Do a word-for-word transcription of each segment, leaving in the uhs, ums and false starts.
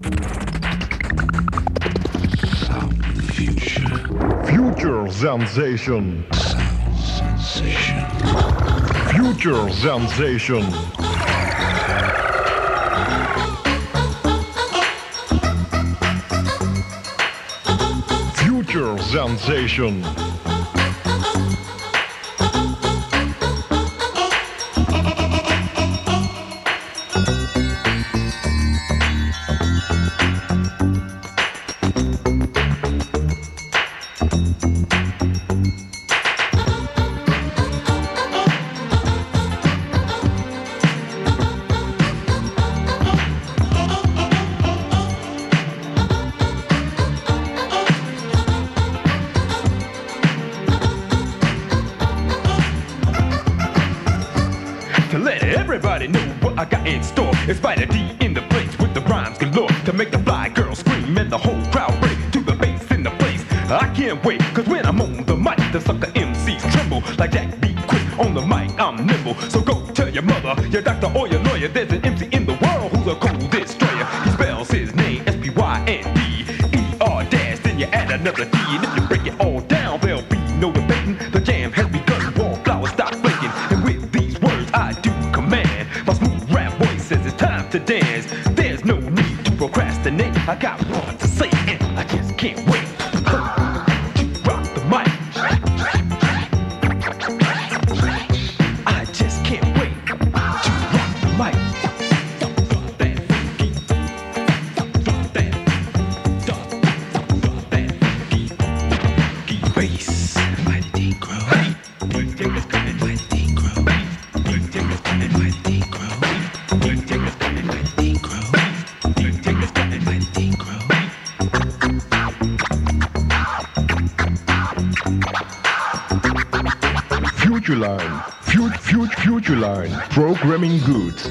Future sensation. Sensation. Future sensation. Future sensation. Everybody know what I got in store. It's Spider D in the place with the rhymes galore to make the fly girl scream and the whole crowd break to the bass in the place. I can't wait, cause when I'm on the mic, the sucker M Cs tremble like Jack B. Quick on the mic. I'm nimble, so go tell your mother, your doctor or your lawyer. There's an M C in the world who's a cold destroyer. He spells his name S P Y N D E R dash, then you add another D, and if you break it all down, there'll be no debating. The jam has begun, wallflowers stop flaking, and with these words I do command. My smooth rap voice says it's time to dance. There's no need to procrastinate. I got more to say and I just can't wait to rock the mic. I just can't wait to rock the mic. That funky, that, that funky, funky bass. Mighty Negro. Hey, Jingle's coming, Mighty Negro. Jingle's coming, Mighty Negro. Jingle's coming, Mighty Negro. Jingle's coming, Mighty Negro. Future line. Future, future, future line. Programming goods.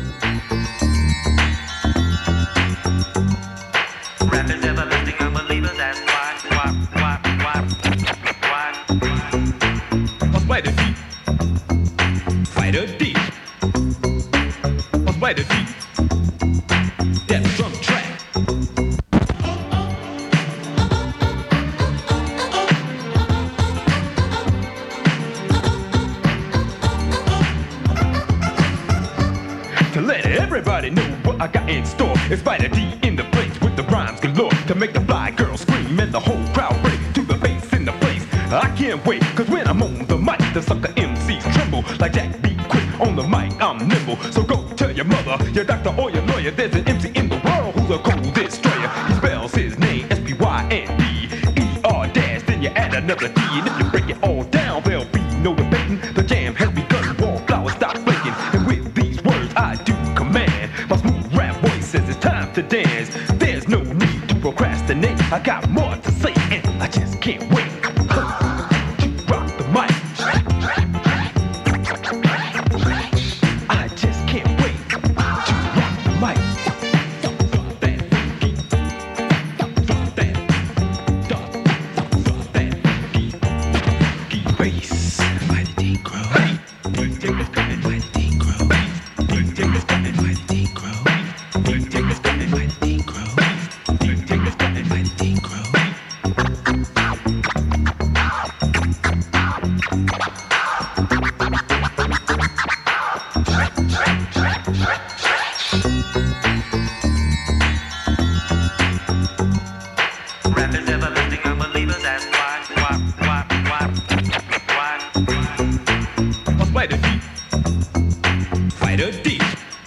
Rappers everlasting unbelievers, that's why, why, why, why, why. A Spider D. Fighter D. A Spider D. Death drum track. To let everybody know what I got in store, it's Spider D in the place with the rhymes galore to make the fly girl scream and the whole crowd break to the bass in the place. I can't wait, cause when I'm on the mic, the sucker M Cs tremble like Jack B. Quick on the mic. I'm nimble, so go tell your mother, your doctor or your lawyer. There's an M C in the world who's a cold destroyer. He spells his name S P Y N D E R dash, then you add another D, and if you break it all down, there'll be no debating. The jam has begun, wallflowers stop flaking, and with these words I do command. My smooth rap voice says it's time to dance. There's no need to procrastinate. I got more to say and I just can't wait to rock the mic. I just can't wait to rock the mic. That funky, that, that funky, funky bass. Mighty Negro. Hey, Jingle's coming, Mighty Negro. Jingle's coming, Mighty Negro. Jingle's coming, Mighty Negro. Jingle's coming, Mighty Negro. Rappers everlasting unbelievers, that's why, why, why, why, why. A Spider D. Fighter D.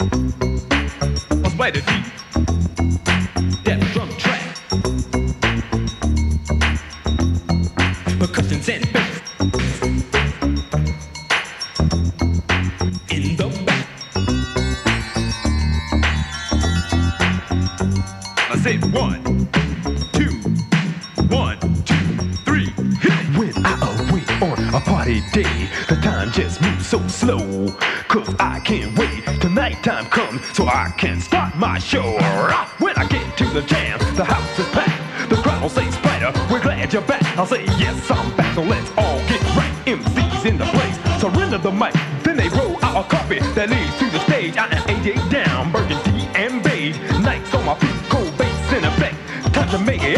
A Spider D. Death drum track. Percussions and bass. In the back. I said one, two, one, two, three, hit it. When I awake on a party day, the time just moves so slow. Cause I can't wait till nighttime comes so I can start my show. When I get to the jam, the house is packed. The crowd will say, Spider, we're glad you're back. I'll say, yes, I'm back, so let's all get right. M Cs in the place, surrender the mic. Then they roll out a carpet that leads to the stage. I am A J down, burgundy and beige. Nights on my feet, cold bass in a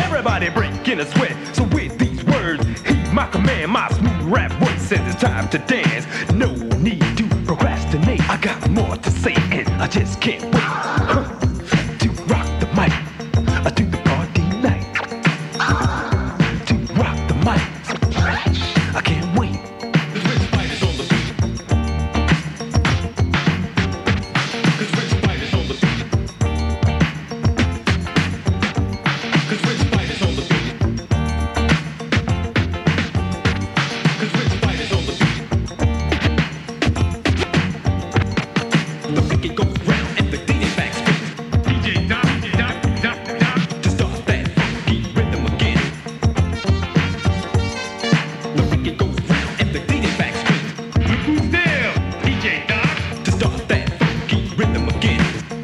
Everybody breaking a sweat. So with these words, heed my command. My smooth rap voice says it's time to dance. No need to procrastinate. I got more to say and I just can't wait huh, to rock the mic, uh, to the party night, to rock the mic. I can't wait. The Red Spider's on the beat. Cause Red Spider's on the beat. Cause Red Spider's on the beat. Cause Red Spider's on the beat. The wicked goes round and the D J backspin. D J Doc, Doc, Doc, Doc. To start that funky rhythm again. The wicked goes round and the D J backspin. Look who's there, D J Doc. To start that funky rhythm again.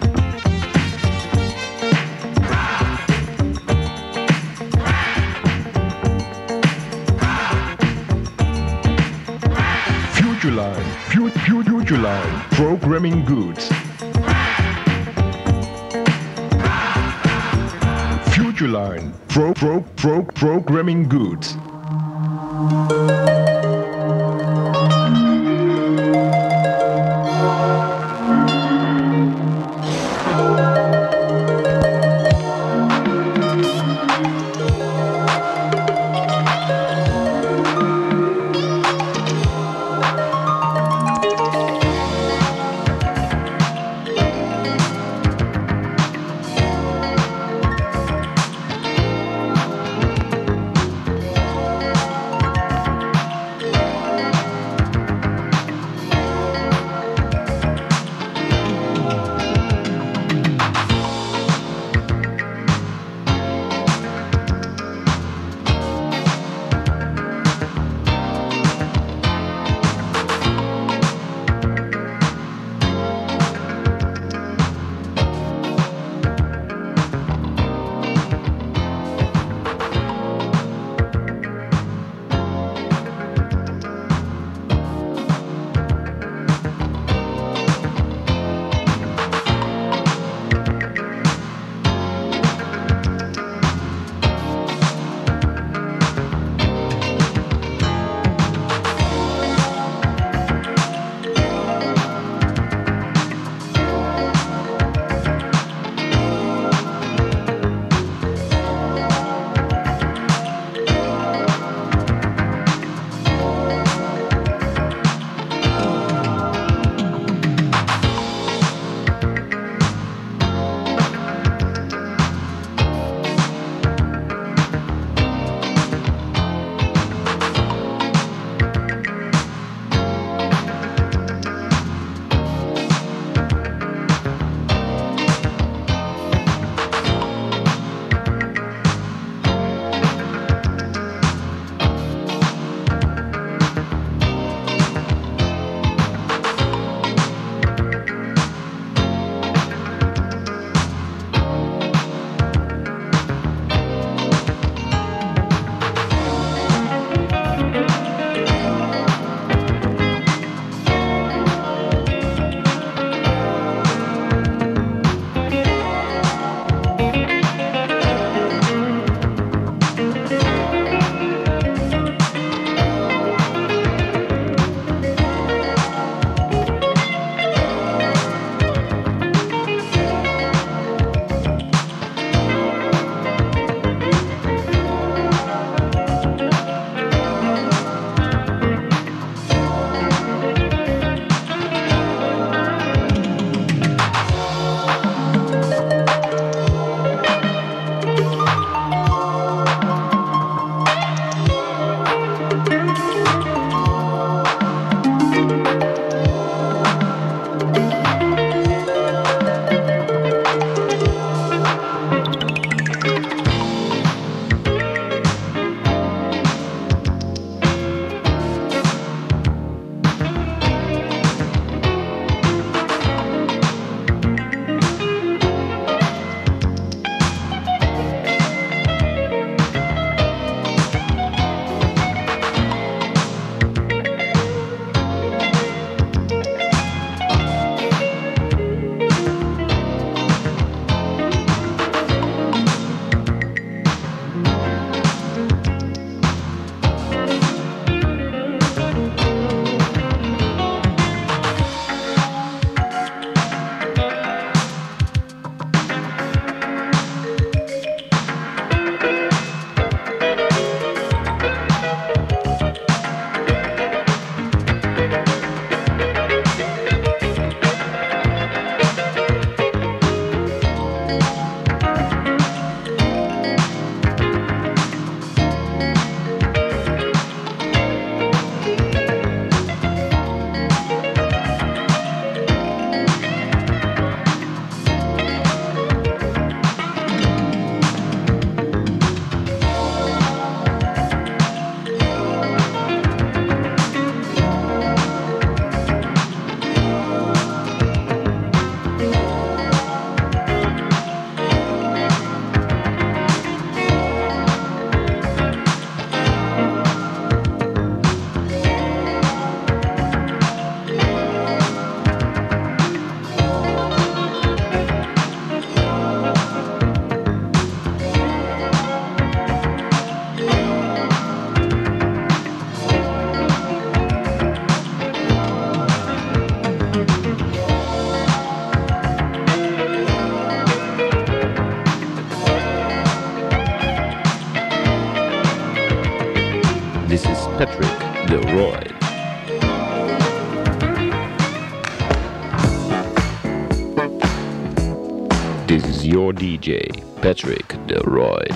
Future Line, Fu- Fu- Future Line, programming goods. Future Line, pro pro pro programming goods. This is your D J, Patrick Delroy.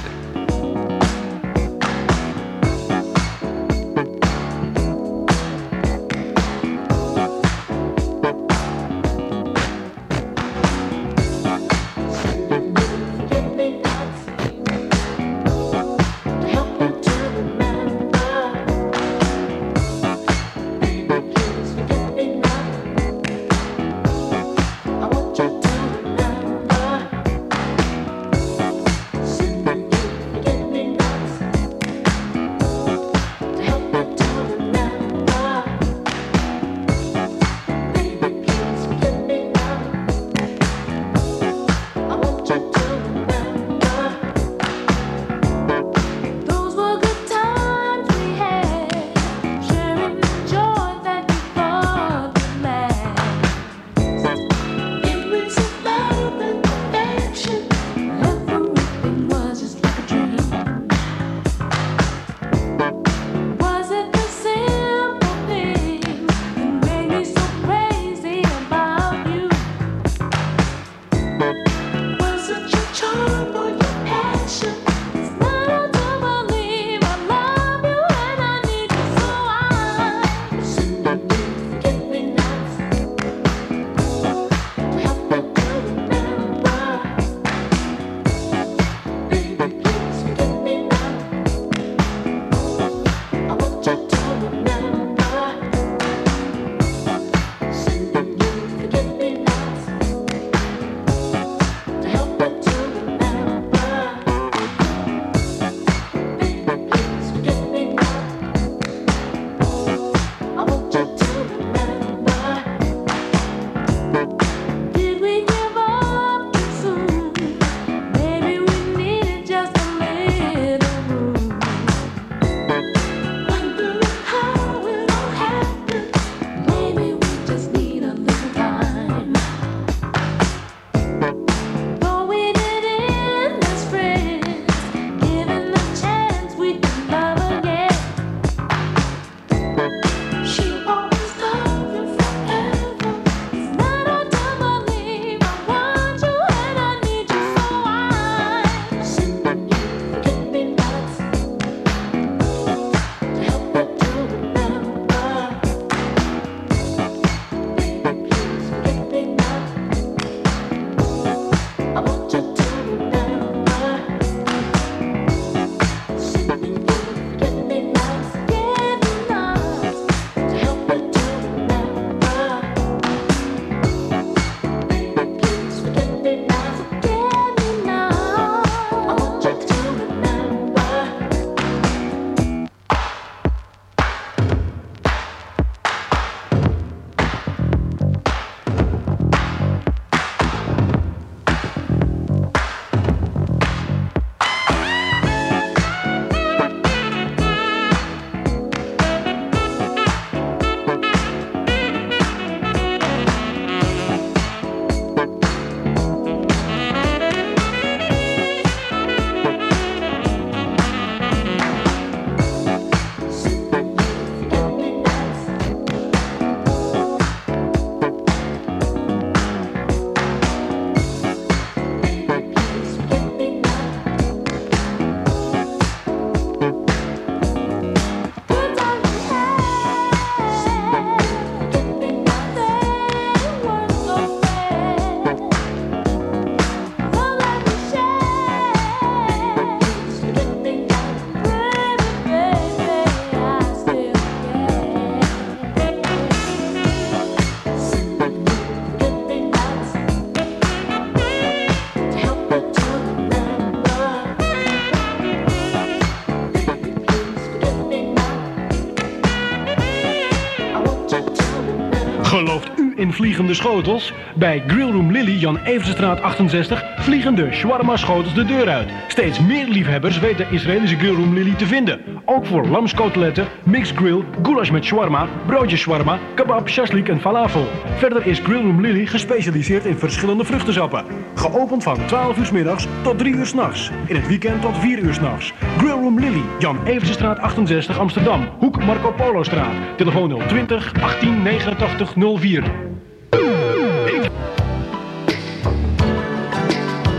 Gelooft u in vliegende schotels? Bij Grillroom Lily, Jan Eversenstraat achtenzestig, vliegen de shawarma schotels de deur uit. Steeds meer liefhebbers weten Israëlische Grillroom Lily te vinden. Ook voor lamskoteletten, mixed grill, goulash met shawarma, broodjes shawarma, kebab, shashlik en falafel. Verder is Grillroom Lily gespecialiseerd in verschillende vruchtensappen. Geopend van twaalf uur 's middags tot drie uur 's nachts. In het weekend tot vier uur 's nachts. Grillroom Lily, Jan Eversenstraat achtenzestig, Amsterdam. Hoek Marco Polo straat. Telefoon nul twintig achttien negenentachtig nul vier.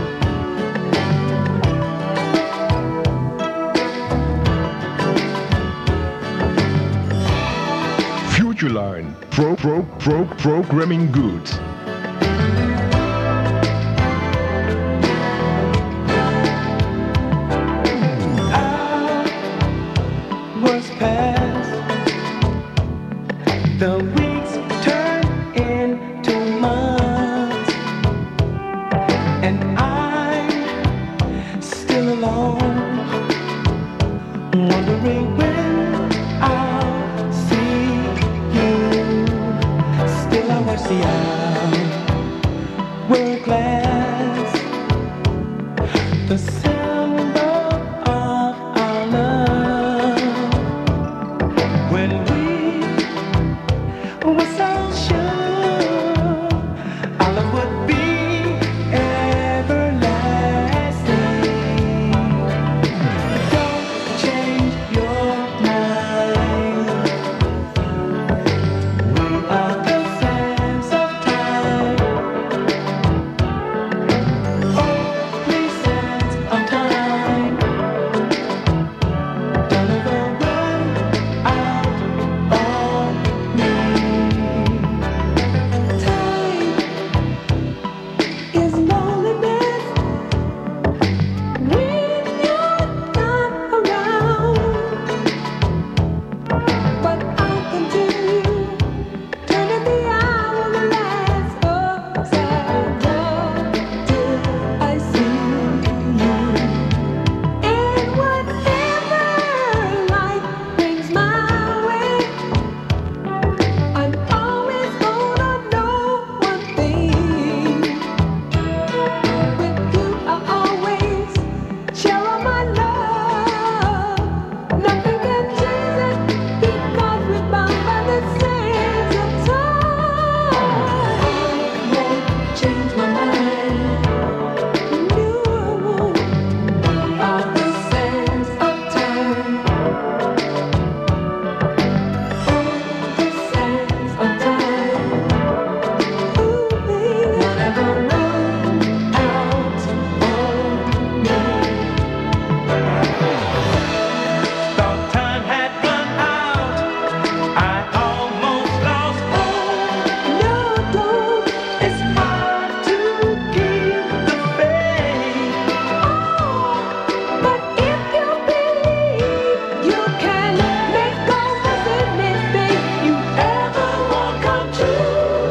pro, pro, programming good. Was past, the weeks turn into months, and I'm still alone, wondering when I'll see you. Still I watch the hourglass, the symbol of our love. When we were so sure our love would be everlasting. Don't change your mind. We are the sands of time. Only sands of time. Don't ever run out on me. Time is loneliness when you're not around. But I'll continue turning the hourglass upside down till I see you. And whatever life brings my way, I'm always gonna know one thing. With you I always share all my love. Nothing can change it because we're bound by the sands of time. I won't change my mind. No, I won't. All the sands of time. All the sands of time. Ooh, baby, never run out on me. Thought time had run out. I almost lost hope. No, don't. It's hard to keep the faith. Oh, but if you believe, you can make all the anything you ever want come true.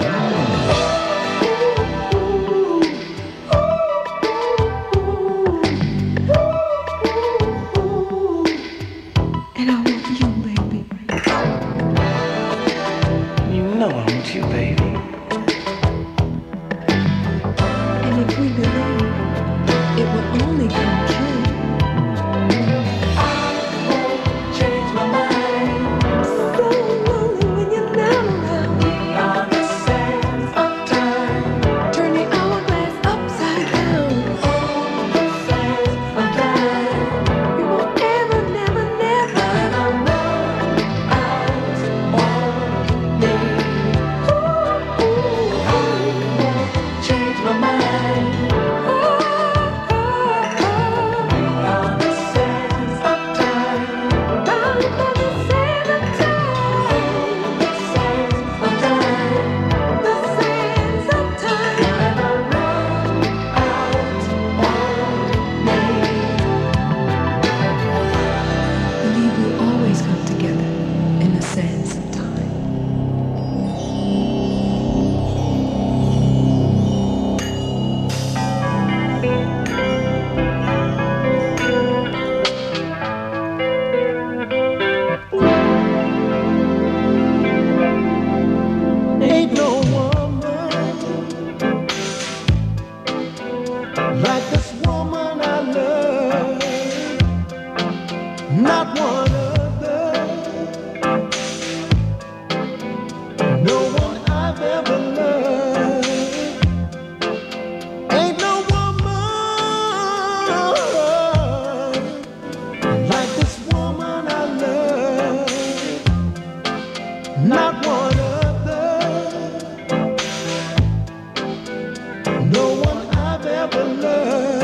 And I want you, baby. You know I want you, baby. And if we believe, it will only come true. I won't change my mind. So lonely when you're not around. We are the sands of time. Turn the hourglass upside down. All the sands of time. We won't ever, never, never run out on me. Ooh, ooh, I won't change my mind. Oh, oh, oh. We are the sands of time. Bound by the sands of time. The sands of time. The sands of time. Never run out on me. Believe we always come together in the sands of time. Ain't no woman like this woman I love. Not one other. No one I've ever loved. Ain't no woman like this woman I love. Not one other. No one I've ever loved.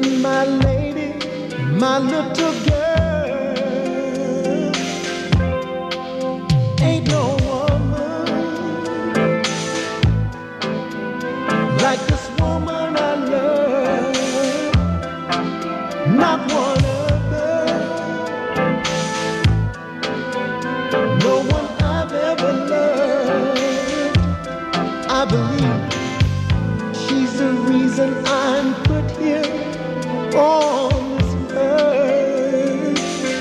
been my lady, my little girl. Ain't no woman like this woman I love. Not one other, no one I've ever loved. I believe she's the reason I'm put here on this earth.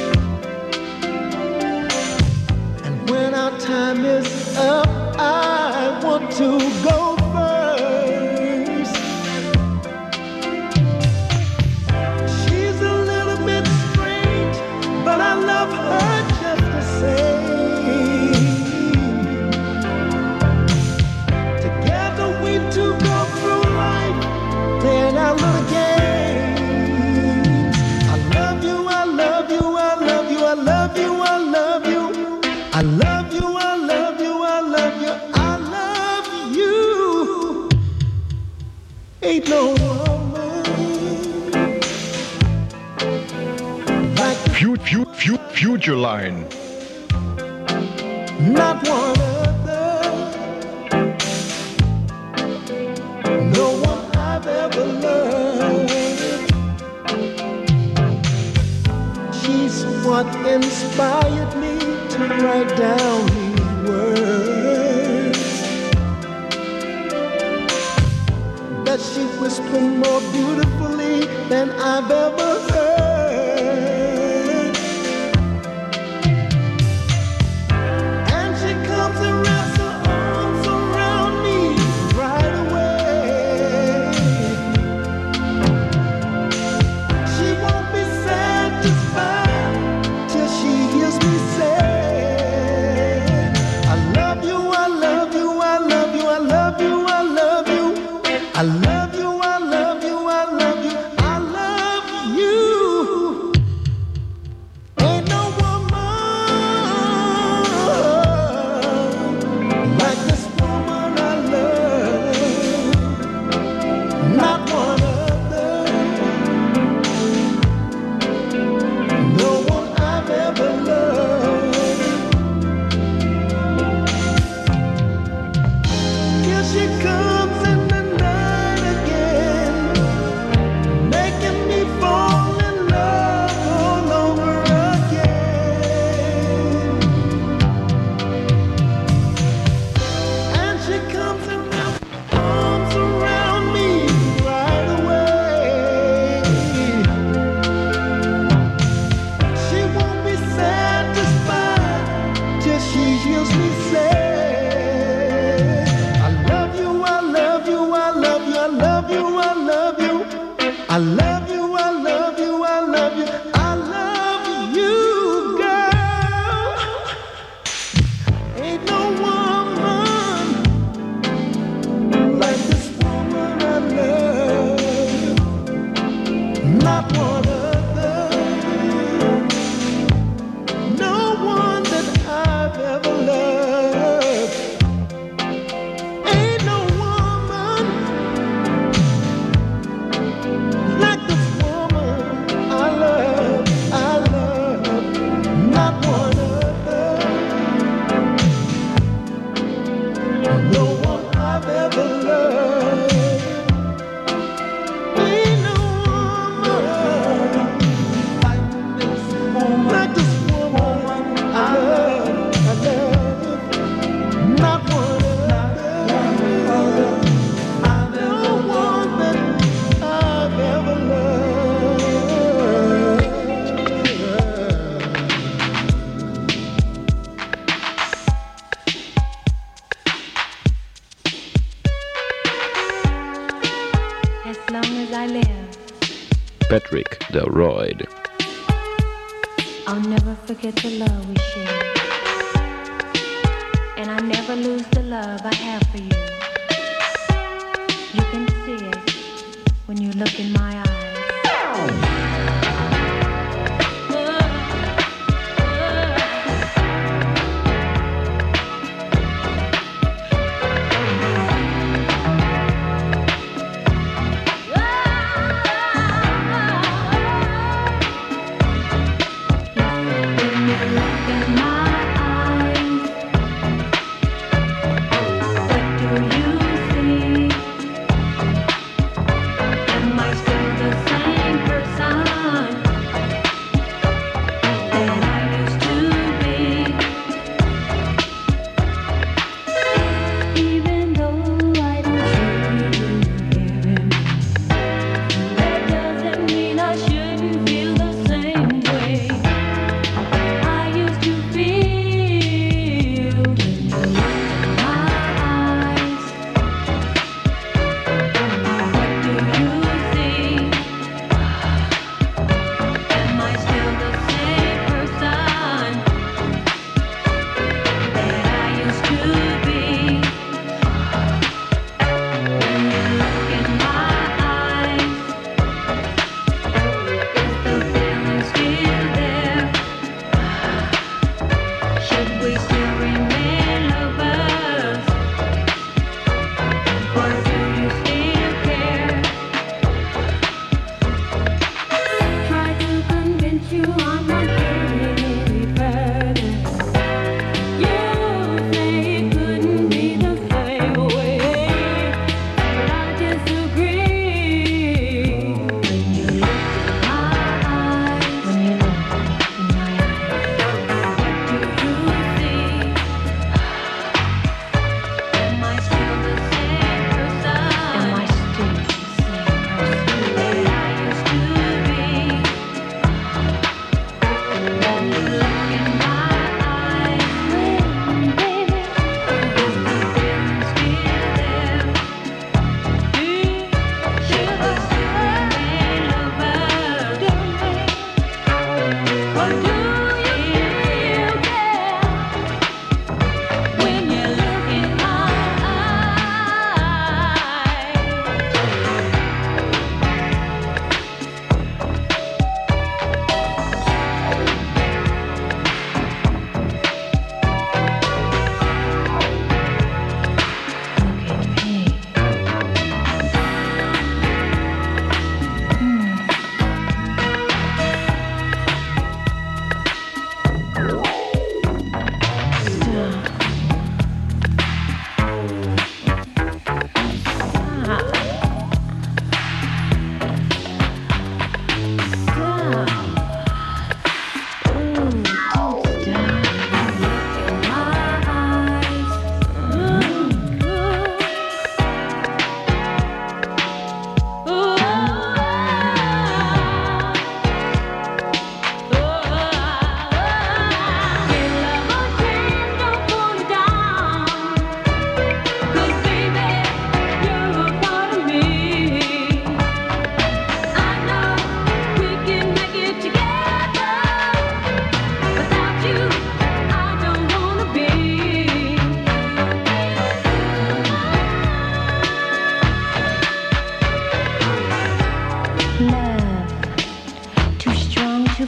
And when our time is up, I want to go first. She's a little bit strange, but I love her just the same. Together we two go through life, playing our little games. I love you, I love you, I love you, I love you, I love you. I love you, I love you, I love you, I love you. Ain't no woman like Fu- fu- fu- Future Line. not one other, no one I've ever loved. She's what inspired me to write down these words that she whispered more beautifully than I've ever heard. And she comes and wraps her arms around me right away. She won't be satisfied till she hears me say, I love you, I love you, I love you, I love you, I love you. I love you, I love you, I love you, I love you. Ain't no woman like this woman I love. Not one other, no one I've ever loved. Here she comes in the night again, making me fall in love all over again. And she comes and wraps her arms around me right away. She won't be satisfied till she hears me say, I love you, I love you, I love you, I love you, I love you. I love you, I love you, I love you, I love you, girl. Ain't no woman like this woman I love. Not one other, no one that I've ever loved. Ain't no woman like this woman I love, I love. Not one other, no one I've ever loved. Ain't no woman like this woman, like this woman I love, I love. Not one other, no one that I've ever loved. As long as I live, Patrick the Royd. I'll never forget the love we shared. And I never lose the love I have for you. You can see it when you look in my eyes.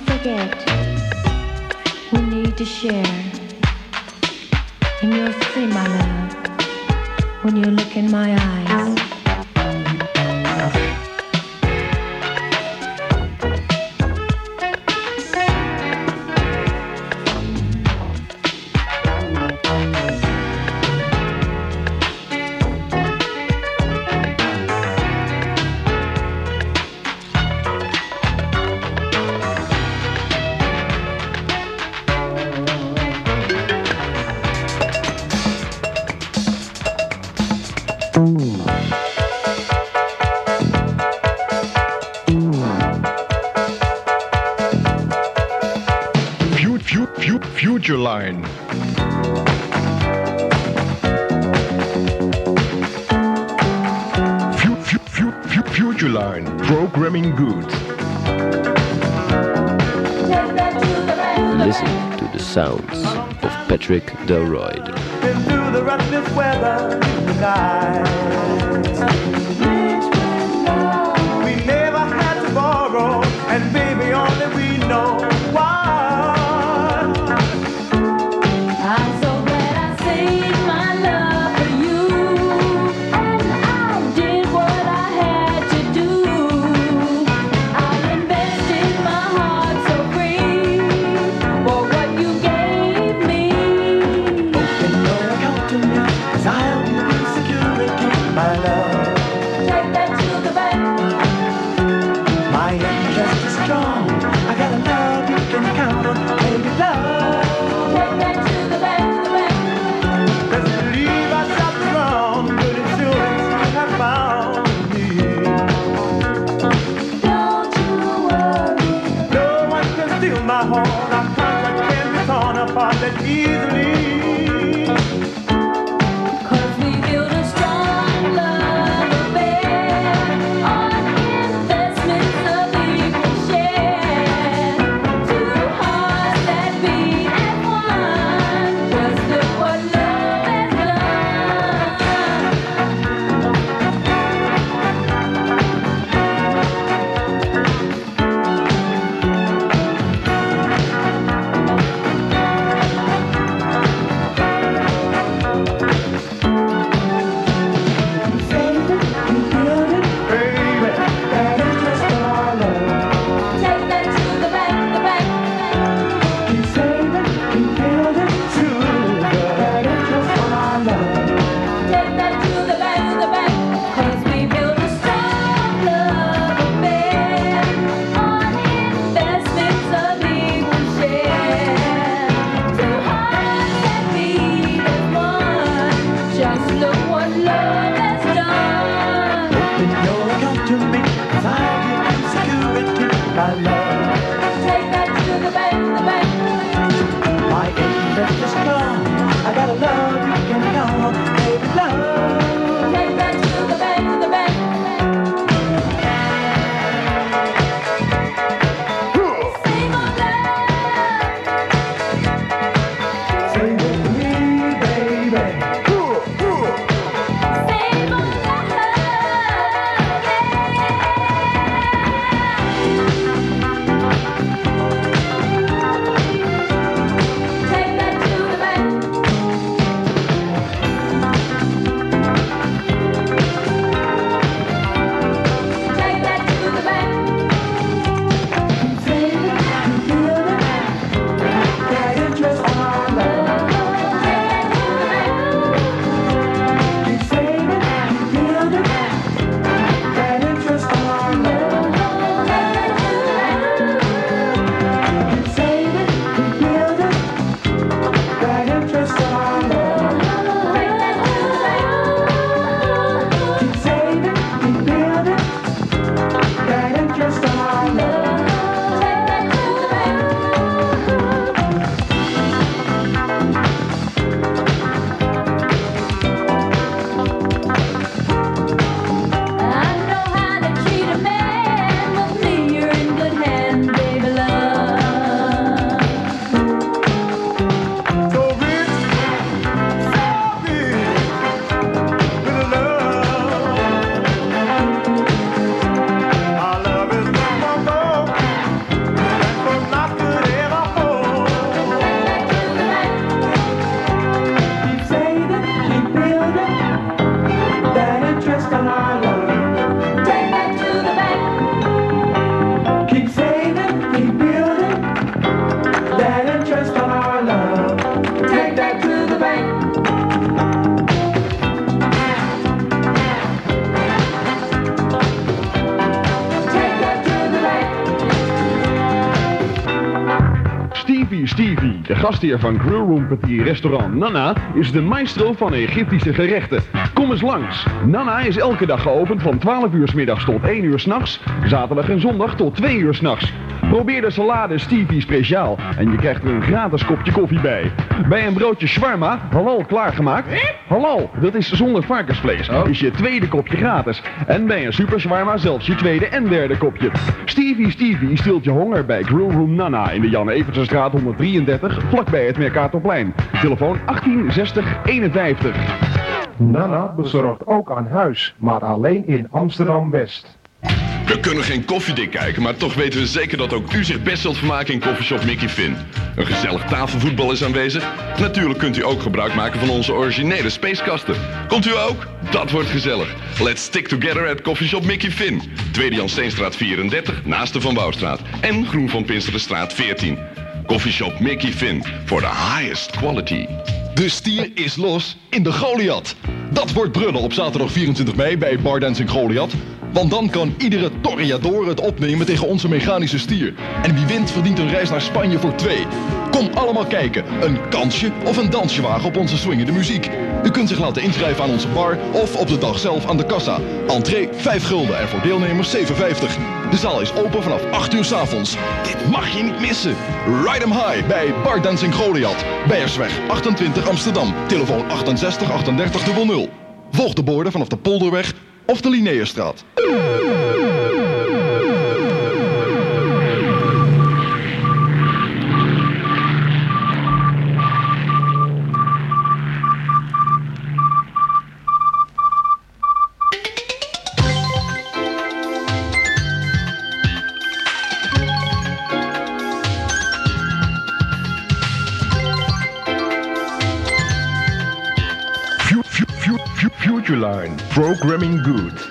forget. We need to share. And you'll see, my love, when you look in my eyes. Fu- fu- fu- Future Line. Fu- fu- fu- fu- Future Line. Programming good. Listen to the sounds of Patrick Delroyd. Been through the roughest weather tonight. We never had to borrow, and baby, only we know why. I'm so glad I saved my love for you, and I did what I had to do. I invested my heart so free for what you gave me. Open your account to me, 'cause I'll give you security, my love. Take that to the bank. My interest is strong. I got a love you can count on, baby love. Take that to the bank, the bank. Best believe I shot the wrong, good insurance you have found me. Don't you worry. No one can steal my heart. Our contract can be torn apart that easily. 'Cause we built a strong love affair on investments of equal share. Two hearts that beat as one. Just look what love has Save it, you build it, baby. That is just our love. Take that to the bank, the bank. Keep saving, keep building, true. That is just our love. Take that to the bank, the bank. 'Cause we built a strong love affair on investments of equal share. Two hearts that beat as one. Just look what love has done. Open your account to me, 'cause I'll give you security, my love. Take that to the bank, the bank. My interest is strong. I got a love you can count on, baby love. Take that to the bank, the bank. Save my love. Say with me, baby. Save my love. Stevie Stevie, de gastheer van Grillroom Petit Restaurant Nana, is de maestro van Egyptische gerechten. Kom eens langs. Nana is elke dag geopend van twaalf uur 's middags tot één uur 's nachts, zaterdag en zondag tot twee uur 's nachts. Probeer de salade Stevie speciaal en je krijgt er een gratis kopje koffie bij. Bij een broodje shawarma, halal klaargemaakt. Halal, dat is zonder varkensvlees, is je tweede kopje gratis. En bij een super shawarma zelfs je tweede en derde kopje. Stevie Stevie stilt je honger bij Grillroom Nana in de Jan Evertsenstraat honderddrieëndertig, vlakbij het Mercatorplein. Telefoon achttien zestig eenenvijftig. Nana bezorgt ook aan huis, maar alleen in Amsterdam-West. We kunnen geen koffiedik kijken, maar toch weten we zeker dat ook u zich best zult vermaken in Coffeeshop Mickey Finn. Een gezellig tafelvoetbal is aanwezig. Natuurlijk kunt u ook gebruik maken van onze originele spacekasten. Komt u ook? Dat wordt gezellig. Let's stick together at Coffeeshop Mickey Finn. Tweede Jan Steenstraat vierendertig, naast de Van Bouwstraat. En Groen van Pinsterenstraat veertien. Coffeeshop Mickey Finn, for the highest quality. De stier is los in de Goliath. Dat wordt brullen op zaterdag vierentwintig mei bij Bar Dancing Goliath. Want dan kan iedere toreador het opnemen tegen onze mechanische stier. En wie wint verdient een reis naar Spanje voor twee. Kom allemaal kijken. Een kansje of een dansje wagen op onze swingende muziek. U kunt zich laten inschrijven aan onze bar of op de dag zelf aan de kassa. Entree vijf gulden en voor deelnemers zeven vijftig. De zaal is open vanaf acht uur 's avonds. Dit mag je niet missen. Ride 'em high bij Bar Dancing Goliath. Beiersweg achtentwintig Amsterdam. Telefoon achtenzestig achtendertig nul nul. Volg de borden vanaf de Polderweg of de Linnaeusstraat. Futureline, programming good.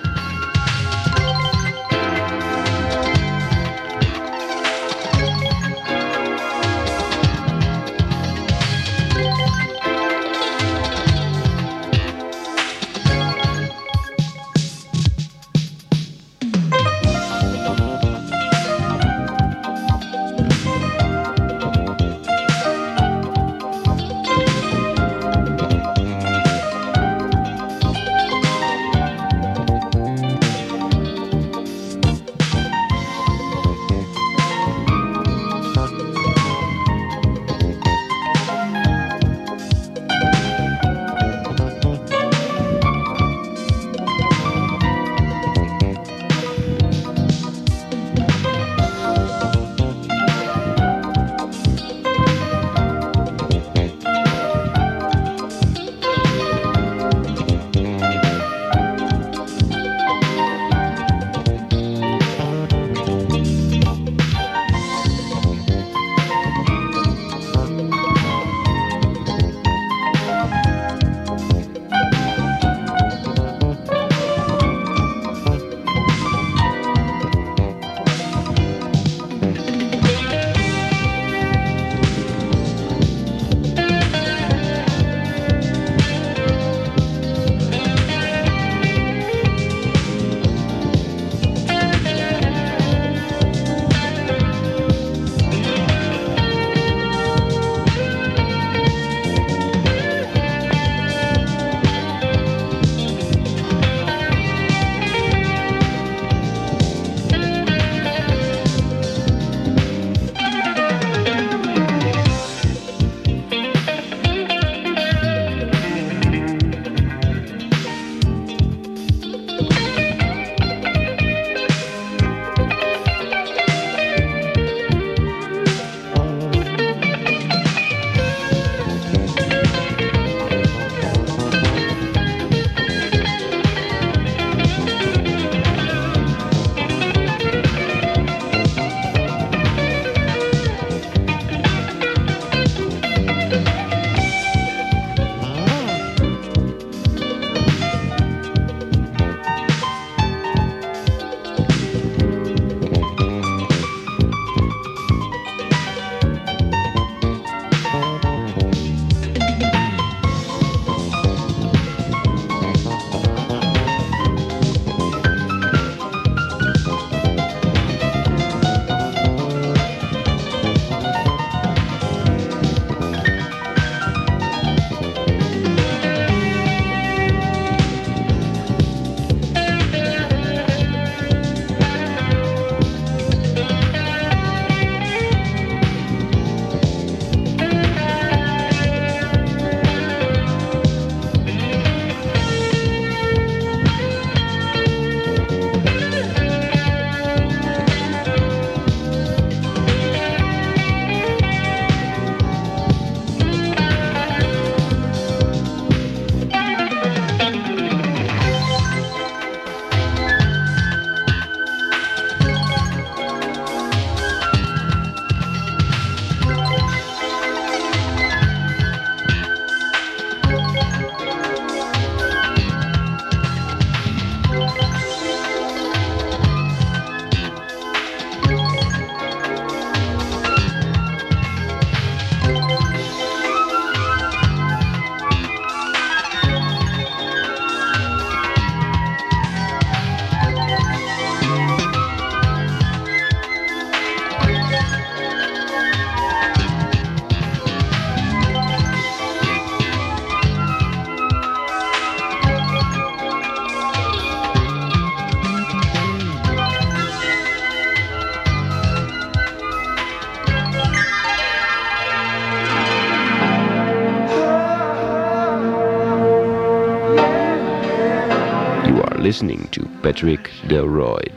listening to Patrick Delroyd.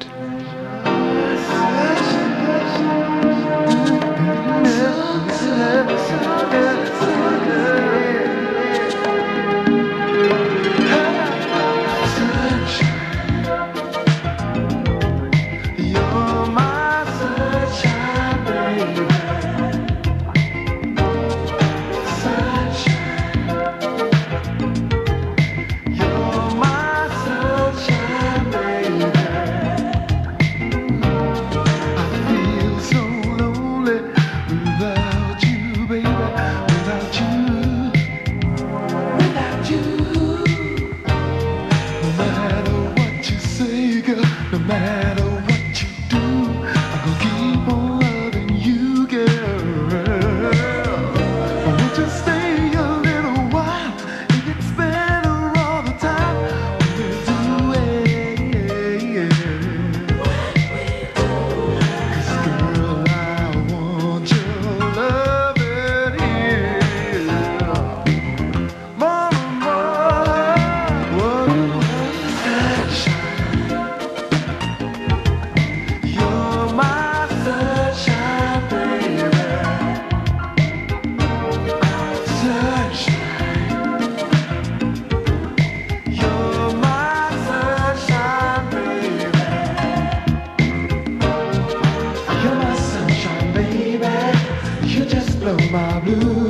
My blue